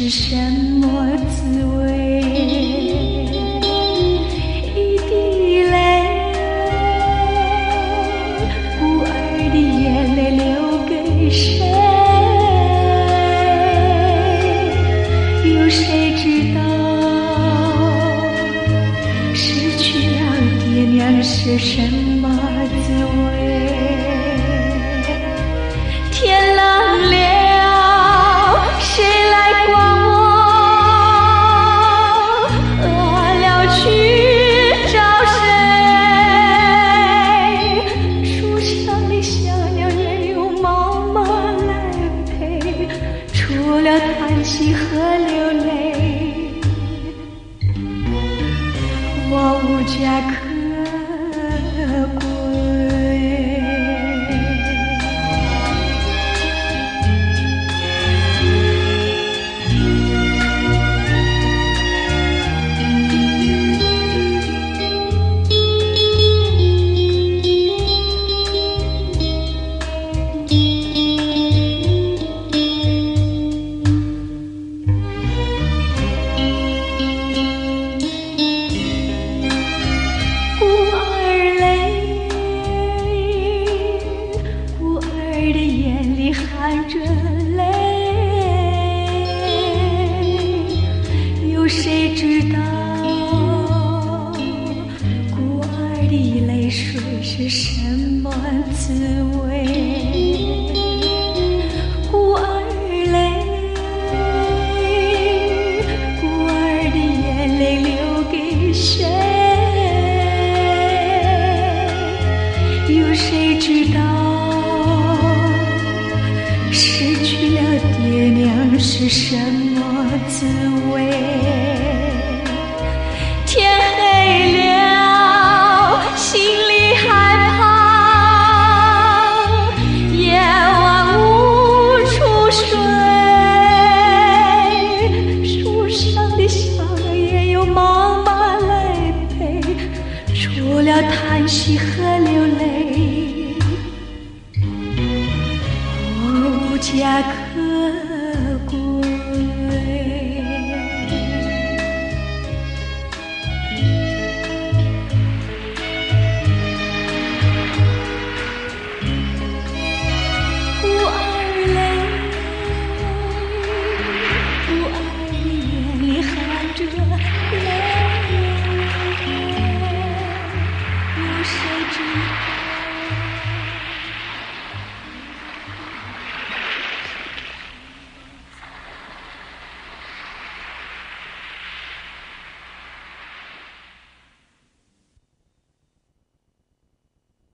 是什么滋味？一滴泪，孤儿的眼泪留给谁？有谁知道失去了爹娘是什么滋味？天冷了，谁来管我？饿了去找谁？树上的小鸟也有妈妈来陪，除了叹息和流泪，我无家可归。含着泪，有谁知道孤儿的泪水是什么滋味？孤儿泪，孤儿的眼泪留给谁？有谁知道失去了爹娘是什么滋味？天黑了，心里害怕，夜晚无处睡，树上的小鸟也有妈妈来陪，除了叹息和流泪，无家可归。